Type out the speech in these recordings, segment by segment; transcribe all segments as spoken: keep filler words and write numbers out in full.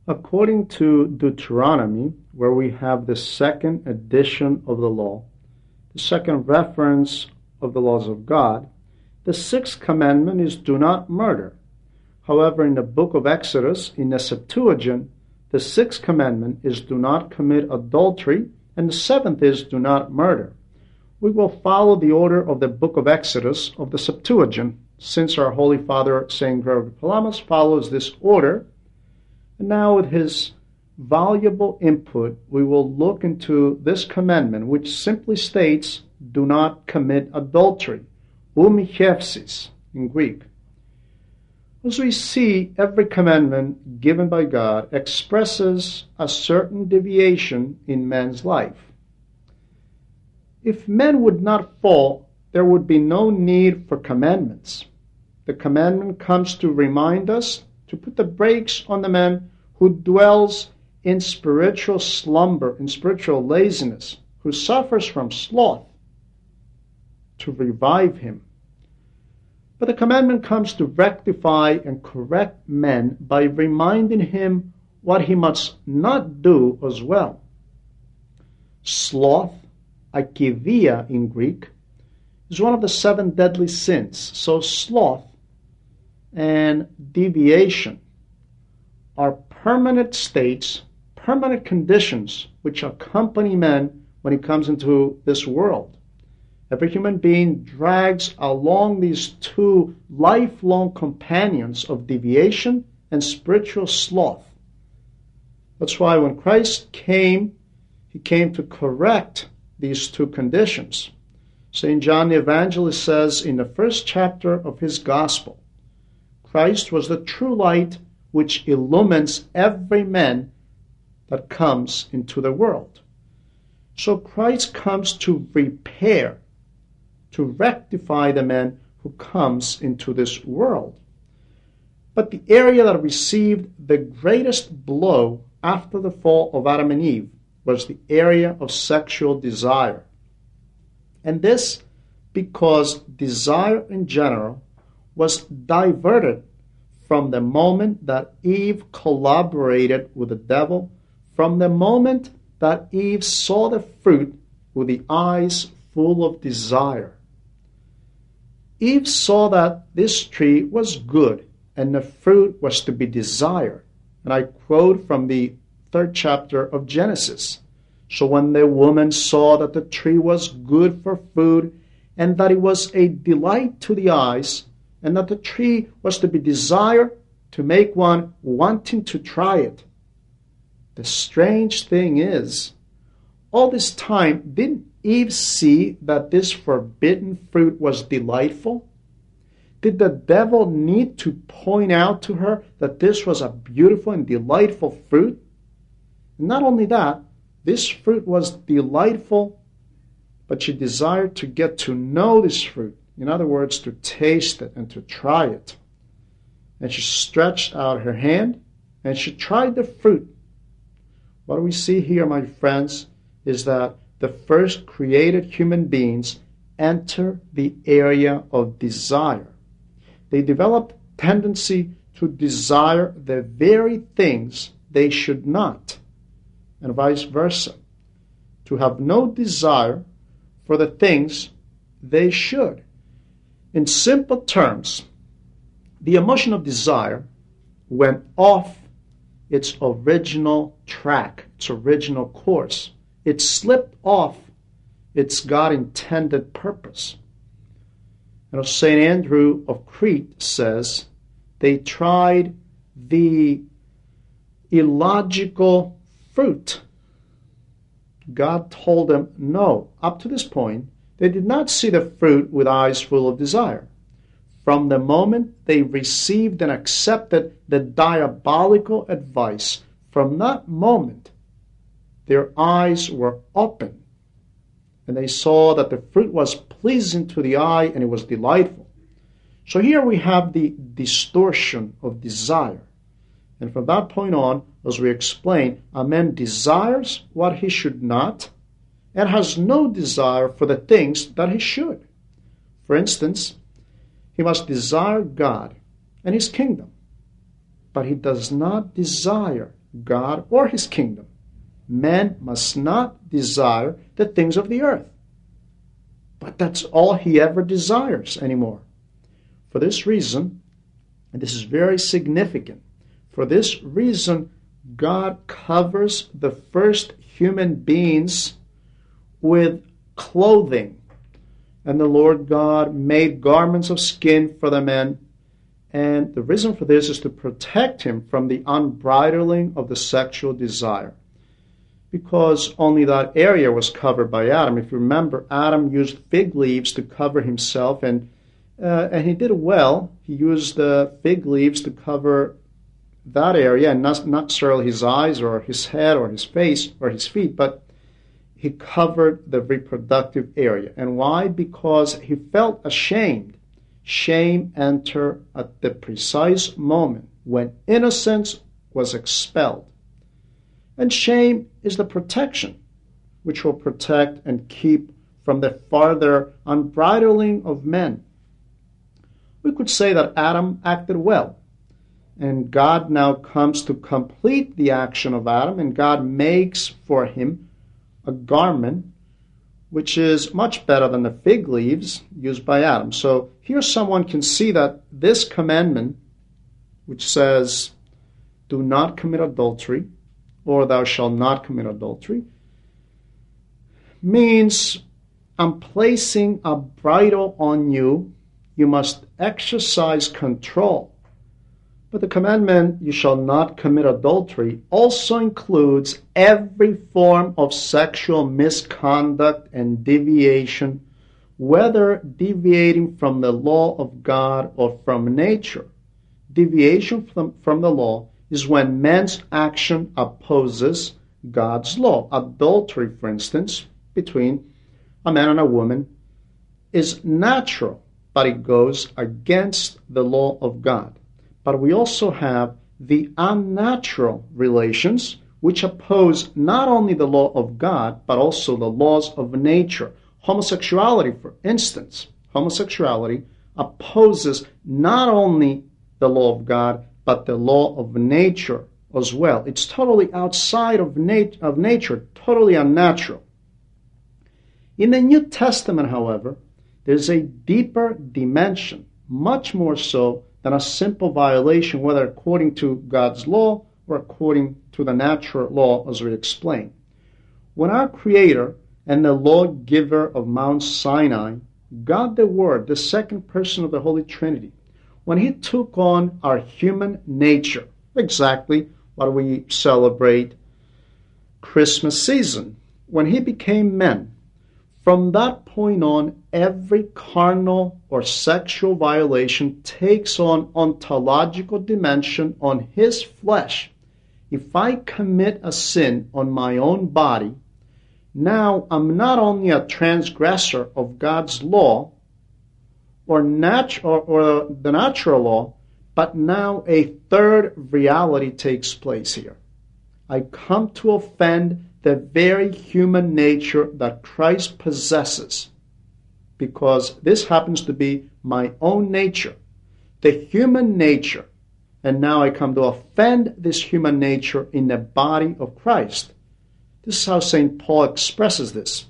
According to Deuteronomy, where we have the second edition of the law, the second reference of the laws of God, the sixth commandment is do not murder. However, in the book of Exodus, in the Septuagint, the sixth commandment is do not commit adultery, and the seventh is do not murder. We will follow the order of the book of Exodus of the Septuagint, since our Holy Father, Saint Gregory Palamas, follows this order. And now with his valuable input, we will look into this commandment, which simply states, do not commit adultery, umichepsis in Greek. As we see, every commandment given by God expresses a certain deviation in man's life. If men would not fall, there would be no need for commandments. The commandment comes to remind us to put the brakes on the man who dwells in spiritual slumber, in spiritual laziness, who suffers from sloth, to revive him. But the commandment comes to rectify and correct men by reminding him what he must not do as well. Sloth, akidia in Greek, is one of the seven deadly sins. So sloth and deviation are permanent states, permanent conditions which accompany man when he comes into this world. Every human being drags along these two lifelong companions of deviation and spiritual sloth. That's why when Christ came, he came to correct these two conditions. Saint John the Evangelist says in the first chapter of his gospel, Christ was the true light which illumines every man that comes into the world. So Christ comes to repair, to rectify the man who comes into this world. But the area that received the greatest blow after the fall of Adam and Eve was the area of sexual desire. And this because desire in general was diverted from the moment that Eve collaborated with the devil, from the moment that Eve saw the fruit with the eyes full of desire. Eve saw that this tree was good and the fruit was to be desired. And I quote from the third chapter of Genesis. So when the woman saw that the tree was good for food and that it was a delight to the eyes and that the tree was to be desired to make one wanting to try it. The strange thing is, all this time, didn't Eve see that this forbidden fruit was delightful? Did the devil need to point out to her that this was a beautiful and delightful fruit? And not only that, this fruit was delightful, but she desired to get to know this fruit. In other words, to taste it and to try it. And she stretched out her hand and she tried the fruit. What we see here, my friends, is that the first created human beings enter the area of desire. They develop tendency to desire the very things they should not, and vice versa, to have no desire for the things they should. In simple terms, the emotion of desire went off its original track, its original course. It slipped off its God-intended purpose. And Saint Andrew of Crete says, they tried the illogical fruit. God told them no. Up to this point, they did not see the fruit with eyes full of desire. From the moment they received and accepted the diabolical advice, from that moment, their eyes were open, and they saw that the fruit was pleasing to the eye and it was delightful. So here we have the distortion of desire. And from that point on, as we explain, a man desires what he should not and has no desire for the things that he should. For instance, he must desire God and his kingdom, but he does not desire God or his kingdom. Man must not desire the things of the earth. But that's all he ever desires anymore. For this reason, and this is very significant, for this reason, God covers the first human beings with clothing. And the Lord God made garments of skin for the man. And the reason for this is to protect him from the unbridling of the sexual desire. Because only that area was covered by Adam. If you remember, Adam used fig leaves to cover himself, and uh, and he did well. He used the fig leaves to cover that area, and not, not necessarily his eyes or his head or his face or his feet, but he covered the reproductive area. And why? Because he felt ashamed. Shame entered at the precise moment when innocence was expelled. And shame is the protection, which will protect and keep from the farther unbridling of men. We could say that Adam acted well, and God now comes to complete the action of Adam, and God makes for him a garment which is much better than the fig leaves used by Adam. So here someone can see that this commandment, which says, do not commit adultery, or thou shalt not commit adultery, means I'm placing a bridle on you. You must exercise control. But the commandment, you shall not commit adultery, also includes every form of sexual misconduct and deviation, whether deviating from the law of God or from nature. Deviation from, from the law is when man's action opposes God's law. Adultery, for instance, between a man and a woman is natural, but it goes against the law of God. But we also have the unnatural relations, which oppose not only the law of God, but also the laws of nature. Homosexuality, for instance, homosexuality opposes not only the law of God, but the law of nature as well. It's totally outside of, nat- of nature, totally unnatural. In the New Testament, however, there's a deeper dimension, much more so than a simple violation, whether according to God's law or according to the natural law, as we explained. When our Creator and the lawgiver of Mount Sinai, God the Word, the second person of the Holy Trinity, when he took on our human nature, exactly what we celebrate Christmas season, when he became man, from that point on, every carnal or sexual violation takes on ontological dimension on his flesh. If I commit a sin on my own body, now I'm not only a transgressor of God's law, Or, nat- or, or the natural law, but now a third reality takes place here. I come to offend the very human nature that Christ possesses, because this happens to be my own nature, the human nature, and now I come to offend this human nature in the body of Christ. This is how Saint Paul expresses this.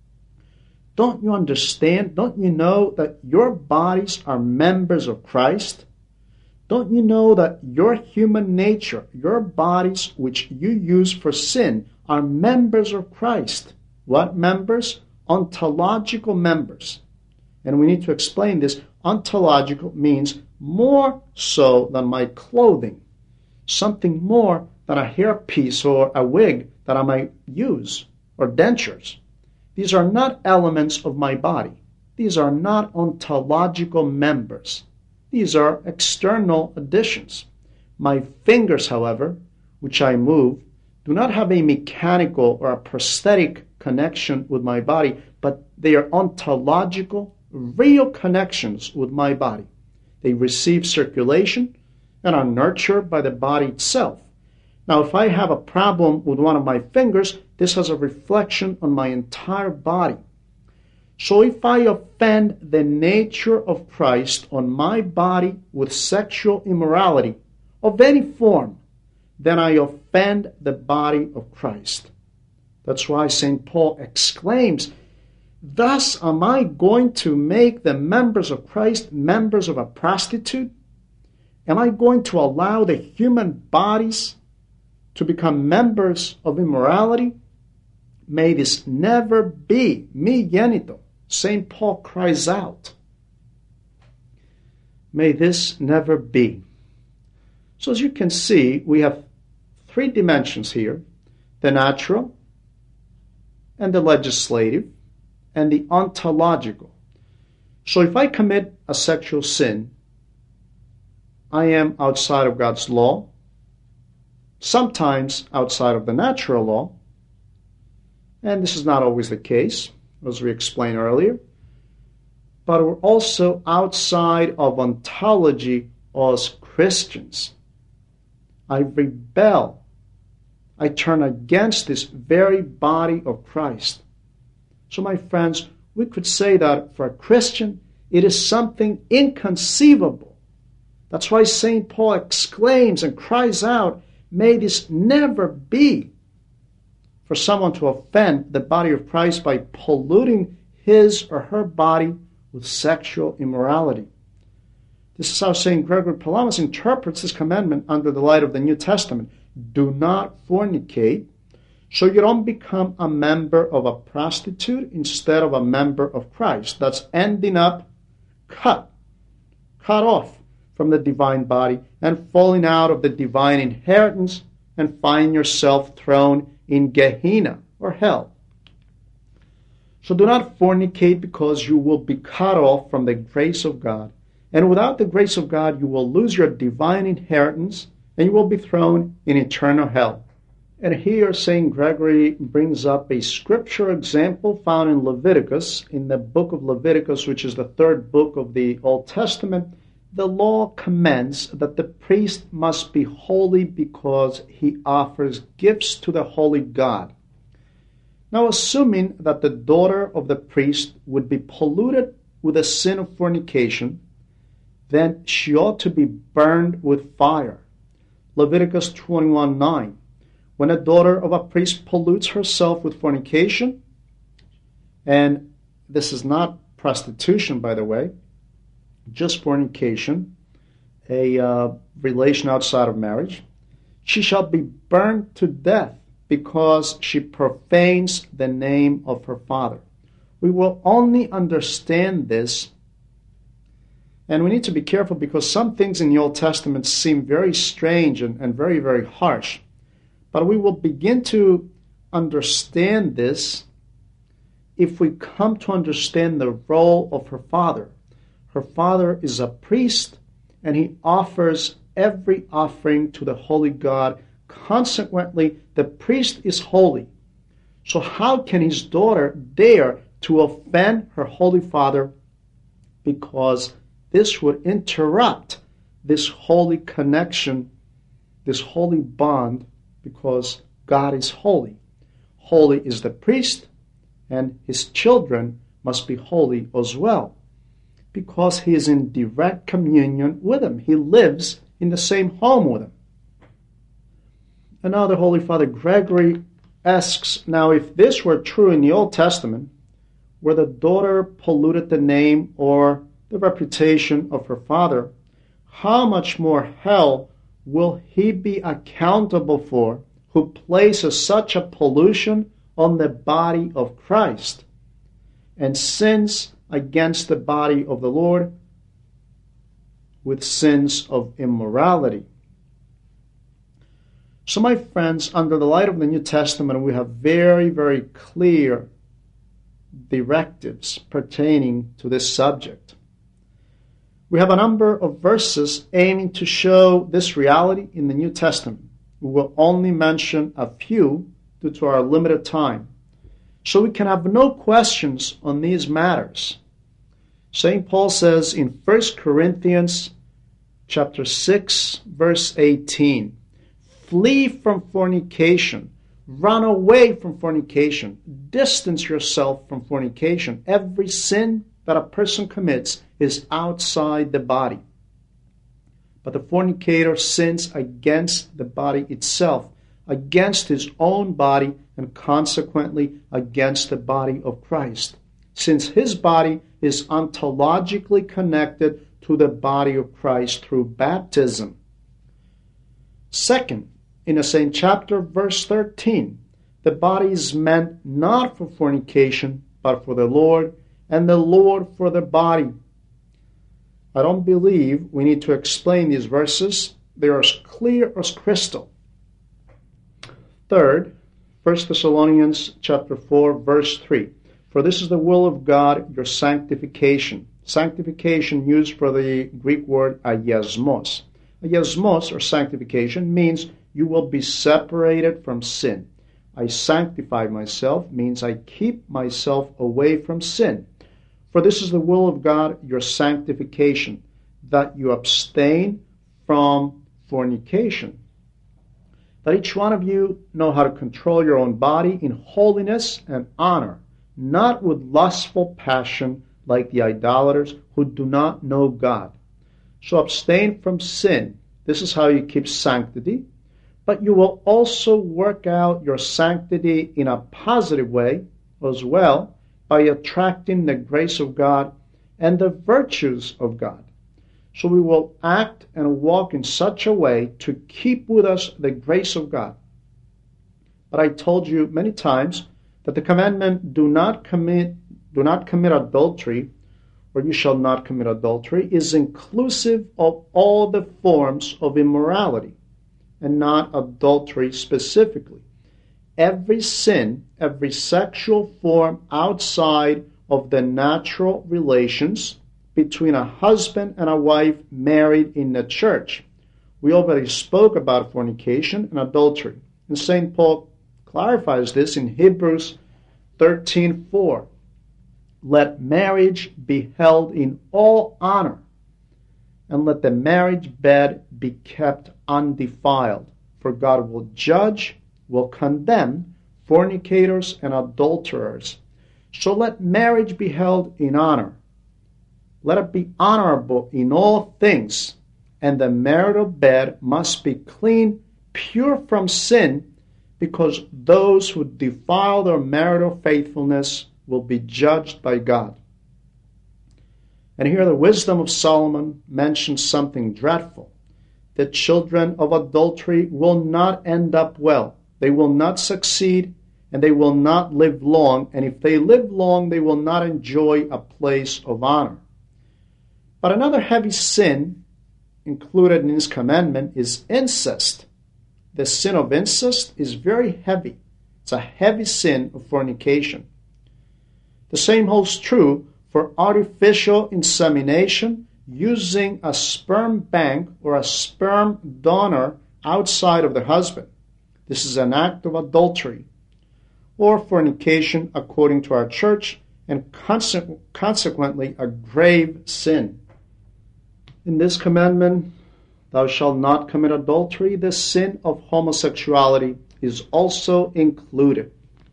Don't you understand? Don't you know that your bodies are members of Christ? Don't you know that your human nature, your bodies which you use for sin, are members of Christ? What members? Ontological members. And we need to explain this. Ontological means more so than my clothing, something more than a hairpiece or a wig that I might use, or dentures. These are not elements of my body. These are not ontological members. These are external additions. My fingers, however, which I move, do not have a mechanical or a prosthetic connection with my body, but they are ontological, real connections with my body. They receive circulation and are nurtured by the body itself. Now, if I have a problem with one of my fingers, this has a reflection on my entire body. So if I offend the nature of Christ on my body with sexual immorality of any form, then I offend the body of Christ. That's why Saint Paul exclaims, thus am I going to make the members of Christ members of a prostitute? Am I going to allow the human bodies to become members of immorality? May this never be. Mi genito. Saint Paul cries out. May this never be. So as you can see, we have three dimensions here: the natural, and the legislative, and the ontological. So if I commit a sexual sin, I am outside of God's law, sometimes outside of the natural law, and this is not always the case, as we explained earlier, but we're also outside of ontology as Christians. I rebel. I turn against this very body of Christ. So my friends, we could say that for a Christian, it is something inconceivable. That's why Saint Paul exclaims and cries out, may this never be, for someone to offend the body of Christ by polluting his or her body with sexual immorality. This is how Saint Gregory Palamas interprets this commandment under the light of the New Testament. Do not fornicate, so you don't become a member of a prostitute instead of a member of Christ. That's ending up cut, cut off from the divine body and falling out of the divine inheritance and find yourself thrown in Gehenna or hell. So do not fornicate, because you will be cut off from the grace of God. And without the grace of God, you will lose your divine inheritance and you will be thrown in eternal hell. And here Saint Gregory brings up a scripture example found in Leviticus. In the book of Leviticus, which is the third book of the Old Testament, the law commands that the priest must be holy because he offers gifts to the holy God. Now, assuming that the daughter of the priest would be polluted with the sin of fornication, then she ought to be burned with fire. Leviticus twenty-one nine. When a daughter of a priest pollutes herself with fornication, and this is not prostitution, by the way, just fornication, a uh, relation outside of marriage, she shall be burned to death because she profanes the name of her father. We will only understand this, and we need to be careful because some things in the Old Testament seem very strange and, and very, very harsh. But we will begin to understand this if we come to understand the role of her father. Her father is a priest, and he offers every offering to the holy God. Consequently, the priest is holy. So how can his daughter dare to offend her holy father? Because this would interrupt this holy connection, this holy bond, because God is holy. Holy is the priest, and his children must be holy as well, because he is in direct communion with him. He lives in the same home with him. And now the Holy Father Gregory asks, now if this were true in the Old Testament, where the daughter polluted the name or the reputation of her father, how much more hell will he be accountable for who places such a pollution on the body of Christ and sins against the body of the Lord with sins of immorality? So my friends, under the light of the New Testament, we have very, very clear directives pertaining to this subject. We have a number of verses aiming to show this reality in the New Testament. We will only mention a few due to our limited time, so we can have no questions on these matters. Saint Paul says in First Corinthians chapter six, verse eighteen, flee from fornication, run away from fornication, distance yourself from fornication. Every sin that a person commits is outside the body. but the fornicator sins against the body itself, against his own body, and consequently against the body of Christ, since his body is ontologically connected to the body of Christ through baptism. Second, in the same chapter, verse thirteen, the body is meant not for fornication, but for the Lord, and the Lord for the body. I don't believe we need to explain these verses. They are as clear as crystal. Third, First Thessalonians chapter four, verse three. For this is the will of God, your sanctification. Sanctification used for the Greek word agiasmos. Agiasmos, or sanctification, means you will be separated from sin. I sanctify myself means I keep myself away from sin. For this is the will of God, your sanctification, that you abstain from fornication. That each one of you know how to control your own body in holiness and honor, not with lustful passion like the idolaters who do not know God. So abstain from sin. This is how you keep sanctity. But you will also work out your sanctity in a positive way as well by attracting the grace of God and the virtues of God. So we will act and walk in such a way to keep with us the grace of God. But I told you many times that the commandment, do not commit, do not commit adultery, or you shall not commit adultery, is inclusive of all the forms of immorality, and not adultery specifically. Every sin, every sexual form outside of the natural relations between a husband and a wife married in the church. We already spoke about fornication and adultery. And Saint Paul clarifies this in Hebrews thirteen four. Let marriage be held in all honor, and let the marriage bed be kept undefiled, for God will judge, will condemn fornicators and adulterers. So let marriage be held in honor. Let it be honorable in all things, and the marital bed must be clean, pure from sin, because those who defile their marital faithfulness will be judged by God. And here the wisdom of Solomon mentions something dreadful. The children of adultery will not end up well. They will not succeed, and they will not live long. And if they live long, they will not enjoy a place of honor. But another heavy sin included in this commandment is incest. The sin of incest is very heavy. It's a heavy sin of fornication. The same holds true for artificial insemination using a sperm bank or a sperm donor outside of the husband. This is an act of adultery or fornication according to our church, and conse- consequently a grave sin. In this commandment, thou shalt not commit adultery, the sin of homosexuality is also included.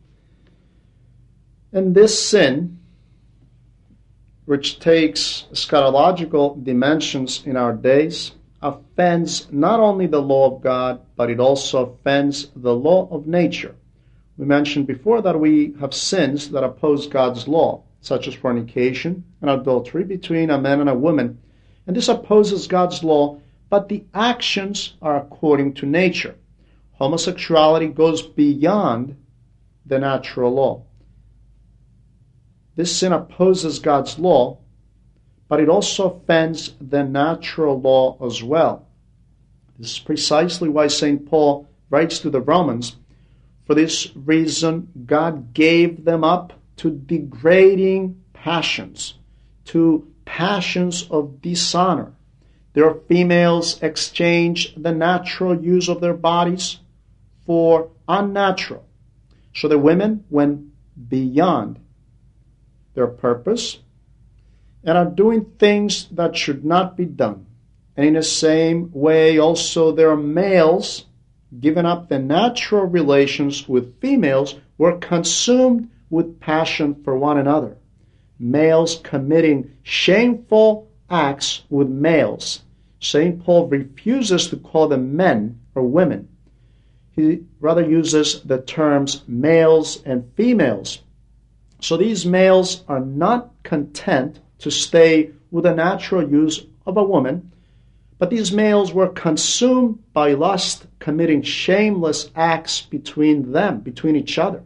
And this sin, which takes eschatological dimensions in our days, offends not only the law of God, but it also offends the law of nature. We mentioned before that we have sins that oppose God's law, such as fornication and adultery between a man and a woman. And this opposes God's law, but the actions are according to nature. Homosexuality goes beyond the natural law. This sin opposes God's law, but it also offends the natural law as well. This is precisely why Saint Paul writes to the Romans, for this reason God gave them up to degrading passions, to passions of dishonor. Their females exchange the natural use of their bodies for unnatural. So the women went beyond their purpose and are doing things that should not be done. And in the same way, also their males, giving up the natural relations with females, were consumed with passion for one another. Males committing shameful acts with males, Saint Paul refuses to call them men or women. He rather uses the terms males and females. So these males are not content to stay with the natural use of a woman, but these males were consumed by lust, committing shameless acts between them, between each other.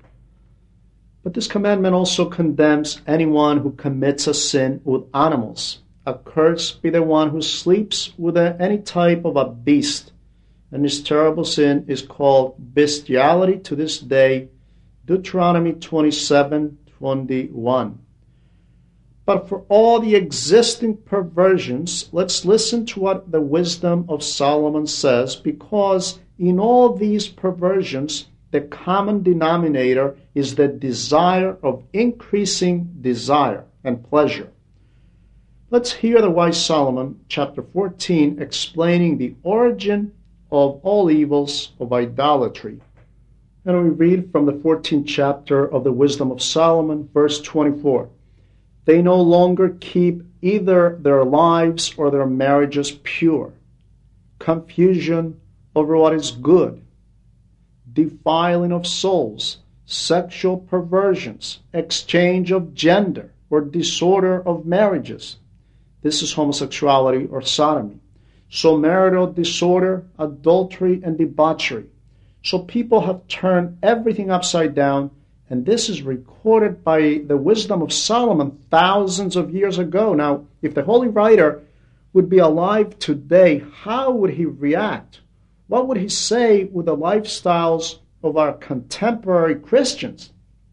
But this commandment also condemns anyone who commits a sin with animals. Accursed be the one who sleeps with a, any type of a beast. And this terrible sin is called bestiality to this day. Deuteronomy twenty-seven twenty-one. But for all the existing perversions, let's listen to what the wisdom of Solomon says, because in all these perversions, the common denominator is the desire of increasing desire and pleasure. Let's hear the wise Solomon, chapter fourteen, explaining the origin of all evils of idolatry. And we read from the fourteenth chapter of the Wisdom of Solomon, verse twenty-four. They no longer keep either their lives or their marriages pure. Confusion over what is good, defiling of souls, sexual perversions, exchange of gender, or disorder of marriages. This is homosexuality or sodomy. So marital disorder, adultery, and debauchery. So people have turned everything upside down, and this is recorded by the wisdom of Solomon thousands of years ago. Now, if the holy writer would be alive today, how would he react? What would he say with the lifestyles of our contemporary Christians?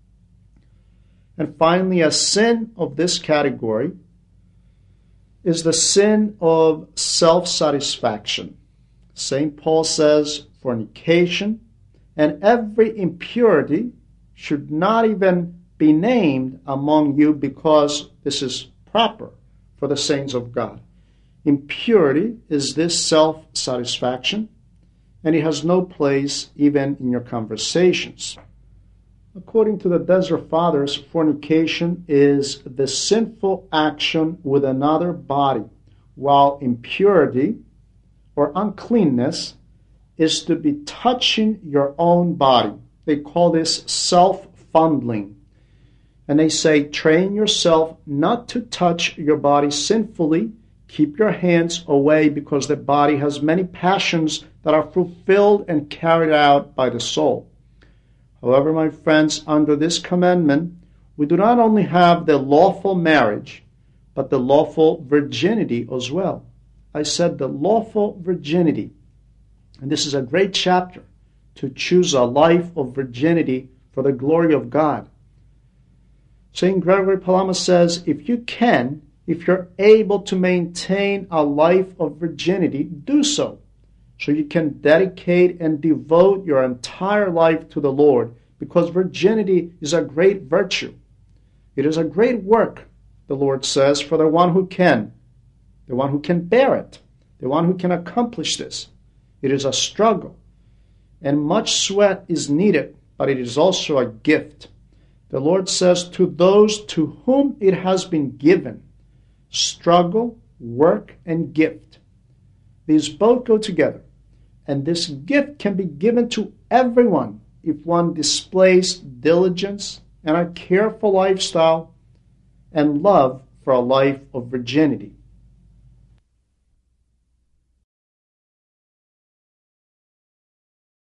And finally, a sin of this category is the sin of self-satisfaction. Saint Paul says fornication and every impurity should not even be named among you, because this is proper for the saints of God. Impurity is this self-satisfaction, and it has no place even in your conversations. According to the Desert Fathers, fornication is the sinful action with another body, while impurity or uncleanness is to be touching your own body. They call this self-fondling. And they say, train yourself not to touch your body sinfully. Keep your hands away, because the body has many passions that are fulfilled and carried out by the soul. However, my friends, under this commandment, we do not only have the lawful marriage, but the lawful virginity as well. I said the lawful virginity. And this is a great chapter to choose a life of virginity for the glory of God. Saint Gregory Palamas says, if you can, if you're able to maintain a life of virginity, do so. So you can dedicate and devote your entire life to the Lord, because virginity is a great virtue. It is a great work, the Lord says, for the one who can, the one who can bear it, the one who can accomplish this. It is a struggle, and much sweat is needed, but it is also a gift. The Lord says, to those to whom it has been given, struggle, work, and gift. These both go together. And this gift can be given to everyone if one displays diligence and a careful lifestyle and love for a life of virginity.